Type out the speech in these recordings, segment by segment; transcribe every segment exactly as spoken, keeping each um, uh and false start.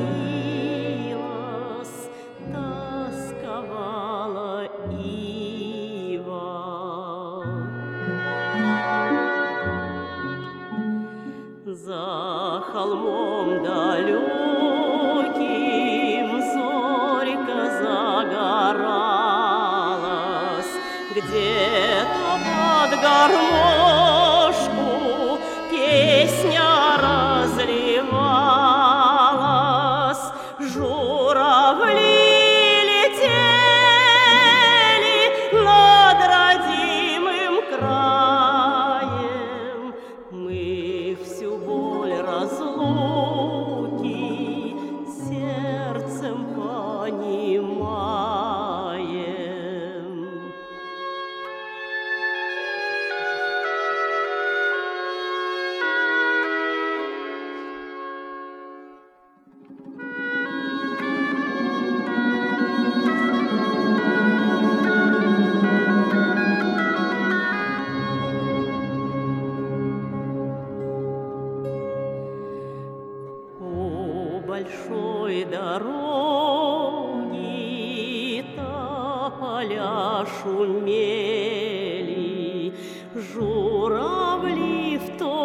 томилась, тосковала ива. За холмом далеким зорька загоралась, где-то под гармошку песня разливалась. Журавли летели над родимым краем. Мы всю боль разлуки сердцем понимаем. Большой дороги тополя шумели, журавли в то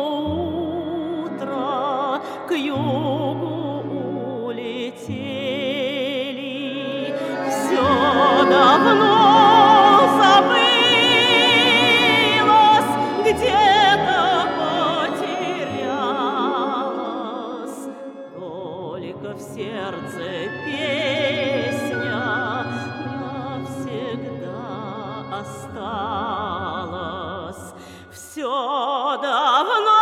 утро к югу улетели. Все давно забылось, где-то потерялось, только в сердце песня навсегда осталась. Все давно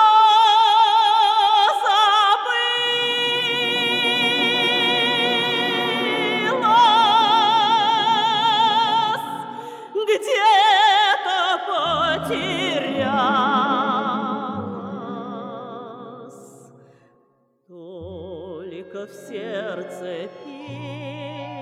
забылось, где-то потерялась, только в сердце песня